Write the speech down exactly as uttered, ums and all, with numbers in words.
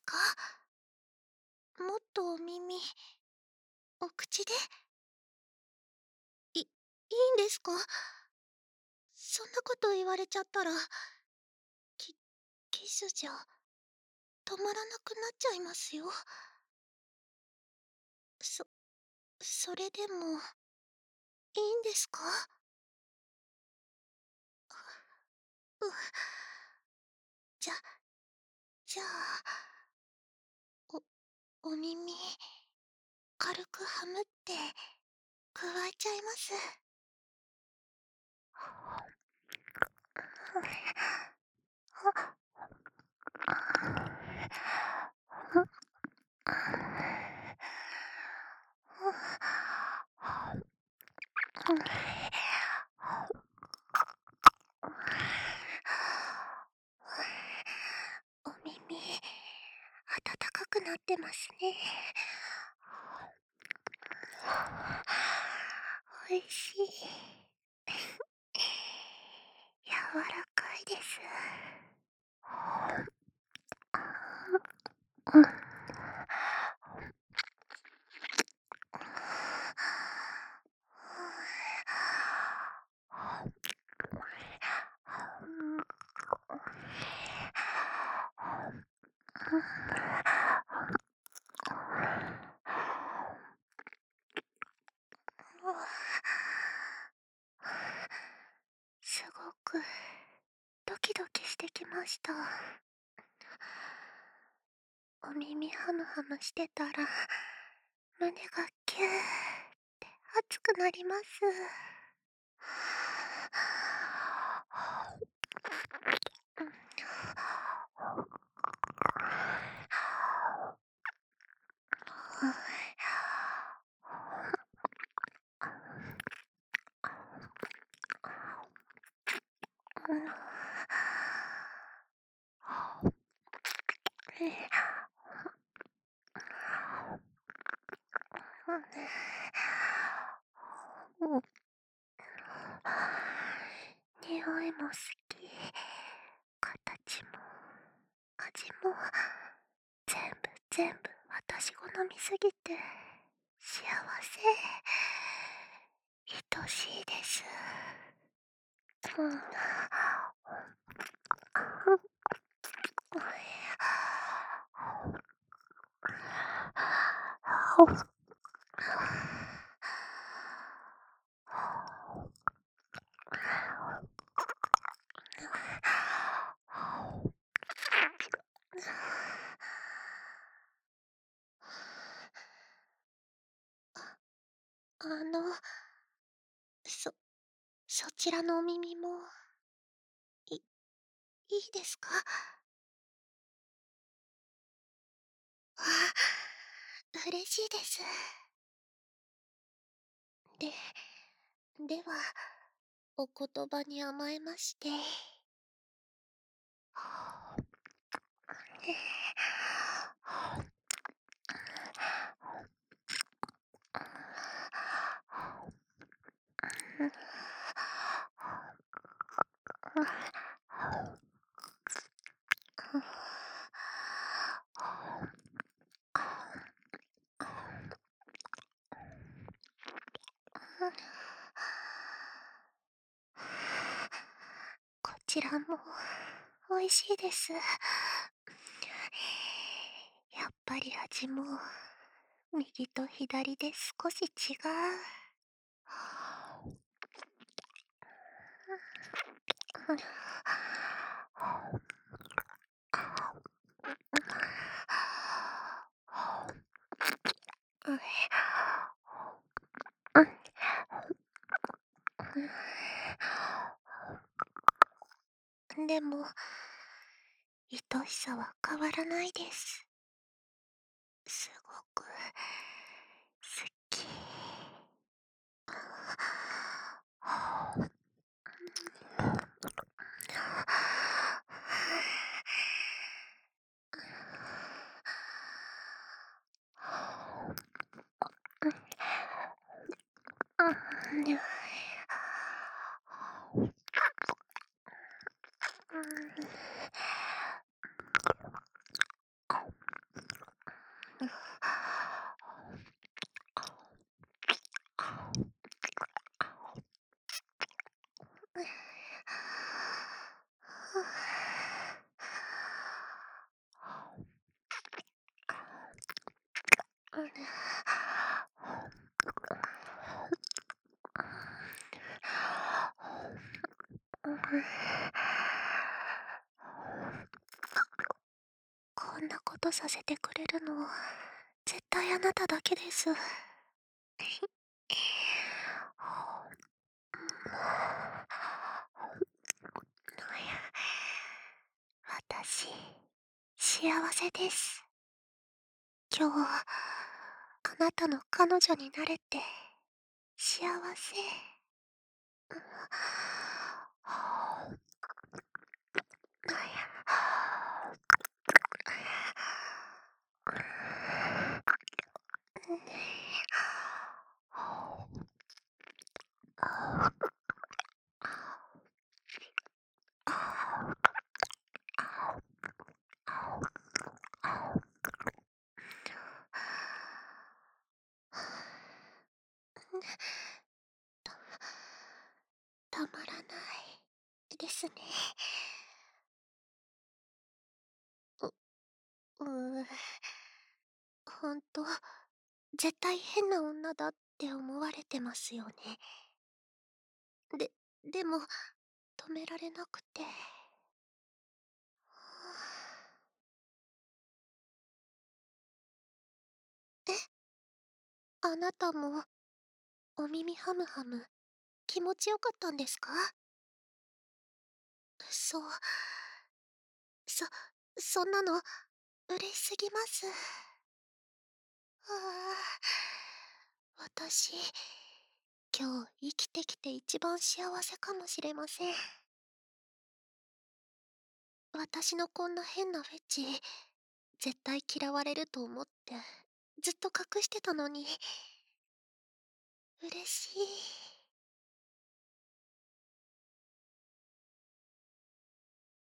か？もっとお耳、お口でいいいんですか？そんなこと言われちゃったら、キキスじゃ止まらなくなっちゃいますよ。そそれでもいいんですか？うじゃじゃあ、おお耳軽くハムって加えちゃいます。お耳暖かくなってますね。おいしい。柔らかいです。うん。すごくドキドキしてきました。お耳ハムハムしてたら胸がキューって熱くなります。匂いも好き、形も味も全部全部私好みすぎて幸せ、愛しいです。うん。あの、そ、そちらのお耳も、い、いいですか？あ、嬉しいです。で、では、お言葉に甘えまして。こちらも美味しいです。やっぱり味も右と左で少し違う。でも愛しさは変わらないです。すごく好き。 こんなことさせてくれるの絶対あなただけです。私、幸せです。今日、あなたの彼女になれて、幸せ。たまらないですね。う、うーほんと、絶対変な女だって思われてますよね。で、でも、止められなくて。え、あなたも、お耳ハムハム、気持ちよかったんですか？そう、そ、そんなの、嬉しすぎます。ああ、私、今日生きてきて一番幸せかもしれません。私のこんな変なフェチ、絶対嫌われると思って、ずっと隠してたのに、嬉しい。